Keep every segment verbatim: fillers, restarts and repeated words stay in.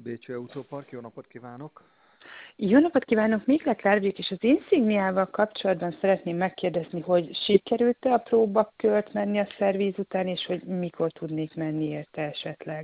dé cé Autópark, jó napot kívánok! Jó napot kívánok, Mikla Klárvék, és az Insigniával kapcsolatban szeretném megkérdezni, hogy sikerült-e a próbakört menni a szervíz után, és hogy mikor tudnék menni érte esetleg?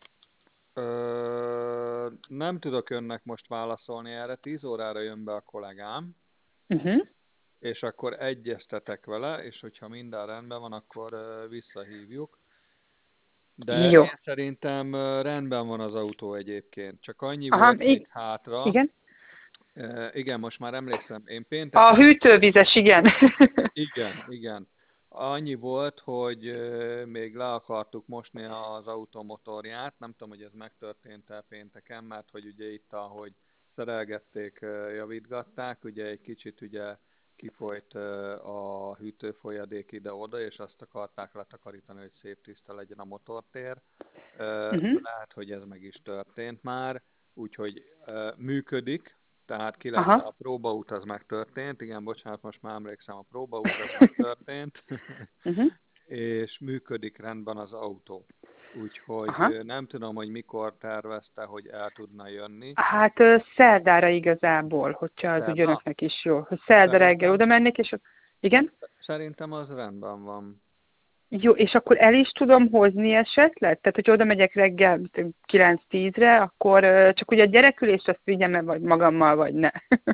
Ö, nem tudok önnek most válaszolni erre, tíz órára jön be a kollégám, Uh-huh. és akkor egyeztetek vele, és hogyha minden rendben van, akkor ö, visszahívjuk. De Jó. én szerintem ö, rendben van az autó egyébként, csak annyi Aha, volt még i- hátra. igen. Ö, igen, most már emlékszem, én A pénteken... hűtővizes, igen. Igen, igen. Annyi volt, hogy ö, még le akartuk mosni az autó motorját, nem tudom, hogy ez megtörtént-e pénteken, mert hogy ugye itt, ahogy szerelgették, ö, javítgatták, ugye egy kicsit ugye kifolyt ö, a hűtőfolyadék ide-oda, és azt akarták letakarítani, hogy szép tiszta legyen a motortér. Ö, Uh-huh. Lehet, hogy ez meg is történt már, úgyhogy ö, működik. Tehát ki lett Aha. a próbaút, az megtörtént. Igen, bocsánat, most már emlékszem, a próbaút az megtörtént. Uh-huh. És működik rendben az autó. Úgyhogy Aha. ö, nem tudom, hogy mikor tervezte, hogy el tudna jönni. Hát ö, szerdára igazából, hogyha az úgy Szerda? önöknek is jó. Hogy szerda reggel Szerintem, oda mennék, és ott... Igen? szerintem az rendben van. Jó, és akkor el is tudom hozni esetleg? Tehát, hogy oda megyek reggel kilenc-tízre, akkor ö, csak ugye a gyerekülést azt vigyem-e vagy magammal, vagy ne?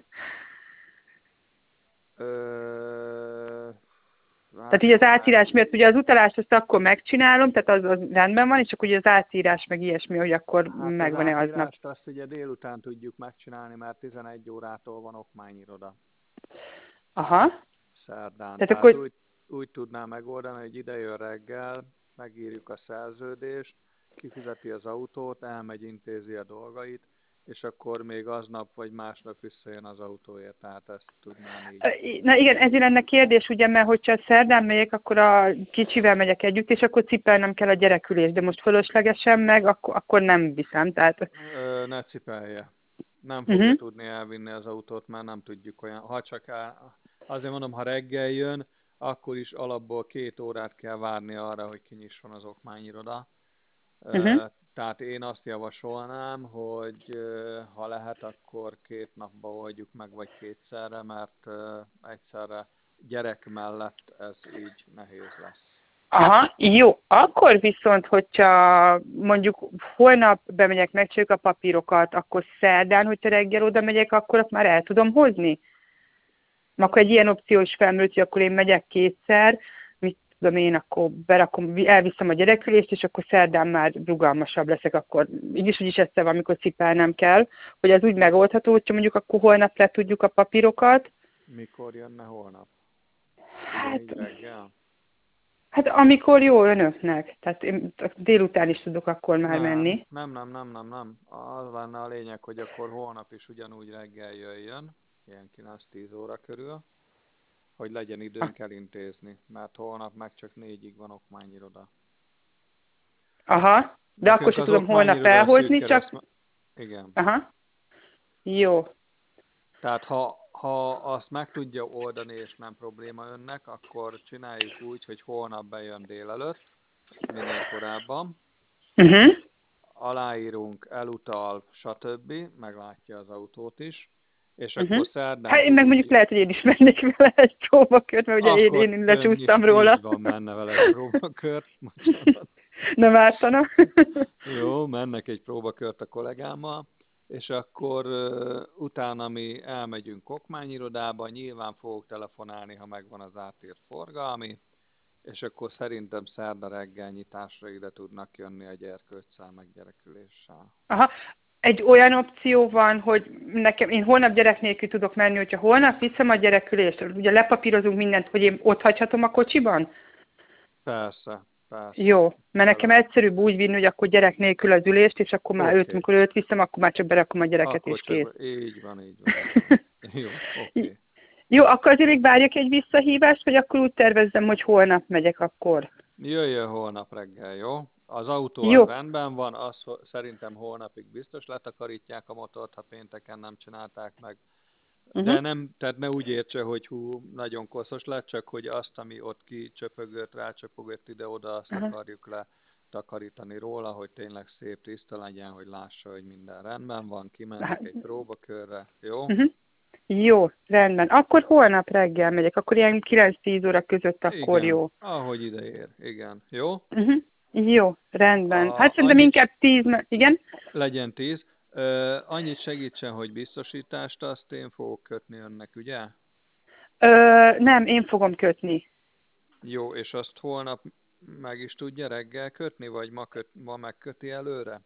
Ö, Tehát hát így az már átírás miatt, ugye az utalást azt akkor megcsinálom, tehát az, az rendben van, és csak ugye az átírás meg ilyesmi, hogy akkor Hát az megvan-e aznap. átírást azt ugye délután tudjuk megcsinálni, mert tizenegy órától van okmányiroda Aha. szerdán. Tehát Tehát akkor, úgy, úgy tudnám megoldani, hogy ide jön reggel, megírjuk a szerződést, kifizeti az autót, elmegy, intézi a dolgait, és akkor még aznap vagy másnap visszajön az autóért, tehát ezt tudnám így. na igen, ezért lenne kérdés, ugye, mert hogyha szerdán megyek, akkor a kicsivel megyek együtt, és akkor cipelnem kell a gyerekülést, de most fölöslegesen meg, akkor, akkor nem viszem, tehát... Ö, ne cipelje. Nem fogja Uh-huh. tudni elvinni az autót, mert nem tudjuk olyan. Ha csak el, azért mondom, ha reggel jön, akkor is alapból két órát kell várni arra, hogy kinyisson az okmányiroda. Uh-huh. Tehát én azt javasolnám, hogy ha lehet, akkor két napba oldjuk meg, vagy kétszerre, mert egyszerre gyerek mellett ez így nehéz lesz. Aha, jó. Akkor viszont, hogyha mondjuk holnap bemegyek, megcsináljuk a papírokat, akkor szerdán, hogyha reggel oda megyek, akkor azt már el tudom hozni? Akkor egy ilyen opció is felmerült, hogy akkor én megyek kétszer, mit tudom én, akkor berakom, elviszem a gyerekülést, és akkor szerdán már rugalmasabb leszek, akkor így is, úgy is egyszer van, amikor cipelnem kell, hogy ez úgy megoldható, hogyha mondjuk akkor holnap le tudjuk a papírokat. Mikor jönne holnap? Hát, Ugyanígy reggel? hát amikor jó önöknek, tehát én délután is tudok akkor már Nem, menni. nem, nem, nem, nem, nem. Az lenne a lényeg, hogy akkor holnap is ugyanúgy reggel jöjjön, ilyen kilenc-tíz óra körül, hogy legyen időnk elintézni, mert holnap meg csak négyig van okmányiroda. Aha, de akkor Nekünk sem az tudom holnap okmányiroda a szűk elhozni, csak... kereszt... Igen. Aha, jó. Tehát ha, ha azt meg tudja oldani, és nem probléma önnek, akkor csináljuk úgy, hogy holnap bejön délelőtt, minél korábban, Uh-huh. aláírunk, elutal, stb., meglátja az autót is, és Uh-huh. akkor szerdán Hát én meg mondjuk tudunk, lehet, hogy én is mennék vele egy próbakört, mert ugye én, akkor én ön is lecsúsztam róla. így van, menne vele egy próbakört, bocsánat. Nem ártana. Jó, mennek egy próbakört a kollégámmal, és akkor uh, utána mi elmegyünk okmányirodába, nyilván fogok telefonálni, ha megvan az átírt forgalmi, és akkor szerintem szerda reggel nyitásra ide tudnak jönni a gyerkőccel, meg gyereküléssel. Aha. Egy olyan opció van, hogy nekem, én holnap gyerek nélkül tudok menni, hogyha holnap viszem a gyerekülést, ugye lepapírozunk mindent, hogy én ott hagyhatom a kocsiban? Persze, persze. Jó, mert nekem Bele. egyszerűbb úgy vinni, hogy akkor gyerek nélkül az ülést, és akkor már Oké. őt, amikor őt viszem, akkor már csak berakom a gyereket, Akkor és kész. csak, így van, így van, így van. Jó, oké. Jó, akkor azért még várjak egy visszahívást, vagy akkor úgy tervezzem, hogy holnap megyek akkor. Jöjjön holnap reggel, jó? Az autó az Jó. rendben van, az szerintem holnapig biztos letakarítják a motort, ha pénteken nem csinálták meg. De Uh-huh. nem, tehát ne úgy értse, hogy hú, nagyon koszos lett, csak hogy azt, ami ott kicsöpögött, rácsöpögött ide-oda, azt Aha. akarjuk le letakarítani róla, hogy tényleg szép tiszta legyen, hogy lássa, hogy minden rendben van, kimennek Hát, egy próbakörre, jó? uh-huh. Jó, rendben. Akkor holnap reggel megyek, akkor ilyen kilenc-tíz óra között akkor Igen, jó. ahogy ide ér, igen, jó? Uh-huh. Jó, rendben. A, Hát szerintem annyit inkább tíz, mert- igen? legyen tíz. Uh, annyit segítsen, hogy biztosítást azt én fogok kötni önnek, ugye? Ö, nem, én fogom kötni. Jó, és azt holnap meg is tudja reggel kötni, vagy ma, köt, ma megköti előre?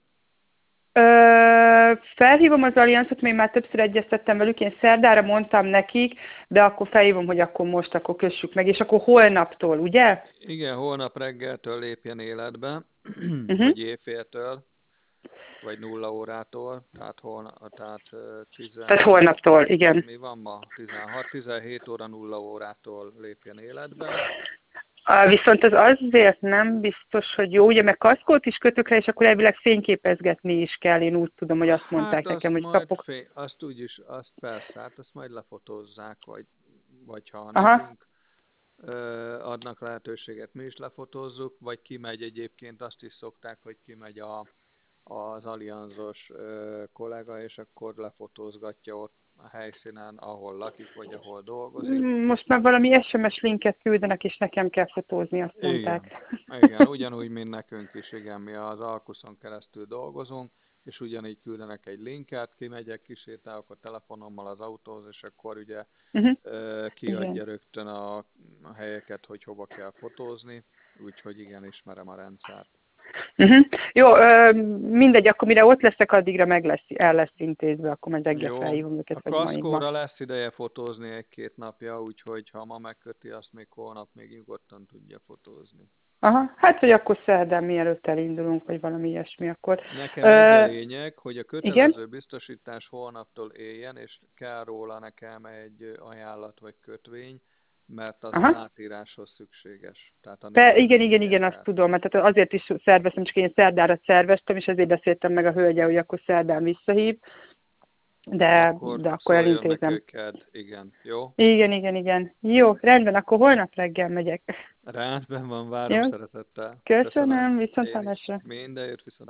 Ö, felhívom az Allianzot, még már többször egyeztettem velük, én szerdára mondtam nekik, de akkor felhívom, hogy akkor most, akkor kössük meg, és akkor holnaptól, ugye? Igen, holnap reggeltől lépjen életbe, Uh-huh. vagy éjféltől, vagy nulla órától, tehát, holna, tehát tizen... Tehát holnaptól, igen. Mi van ma? tizenhat-tizenhét óra nulla órától lépjen életbe. Uh, viszont az azért nem biztos, hogy jó, ugye, meg kaszkót is kötök rá, és akkor elvileg fényképezgetni is kell, én úgy tudom, hogy azt mondták Hát nekem, azt hogy majd kapok. fény, azt úgyis, azt persze, hát azt majd lefotózzák, vagy, vagy ha Aha. nekünk ö, adnak lehetőséget, mi is lefotózzuk, vagy kimegy egyébként, azt is szokták, hogy kimegy a, az Allianzos ö, kollega, és akkor lefotózgatja ott a helyszínen, ahol lakik, vagy ahol dolgozik. Most már valami es em es linket küldenek, és nekem kell fotózni, azt Igen, mondták. igen, ugyanúgy, mint nekünk is, igen, mi az Alkuszon keresztül dolgozunk, és ugyanígy küldenek egy linket, kimegyek, kisétálok a telefonommal az autóhoz, és akkor ugye Uh-huh. kiadja Igen. rögtön a, a helyeket, hogy hova kell fotózni, úgyhogy igen, ismerem a rendszert. Uh-huh. Jó, ö, mindegy, akkor mire ott leszek, addigra meg lesz, el lesz intézve, akkor majd reggel Jó, felhívom őket, a vagy majd ma. kaszkóra lesz ideje fotózni egy-két napja, úgyhogy ha ma megköti, azt még holnap még nyugodtan tudja fotózni. Aha, hát vagy akkor szerdán mielőtt elindulunk, vagy valami ilyesmi, akkor. Nekem Ö, egy a lényeg, hogy a kötelező igen? biztosítás holnaptól éljen, és kell róla nekem egy ajánlat vagy kötvény, mert az Aha. az átíráshoz szükséges. Tehát a Te, igen, igen, négy igen, azt ember. tudom, mert tehát azért is szerveztem, csak én szerdára szerveztem, és ezért beszéltem meg a hölgyel, hogy akkor szerdán visszahív, de Akkor de akkor szóljon elintézem. neked, igen, jó? Igen, igen, igen. Jó, rendben, akkor holnap reggel megyek. Rendben van, várom Jó? szeretettel. Köszönöm, viszont Én is. hallásra. Mindenért viszont.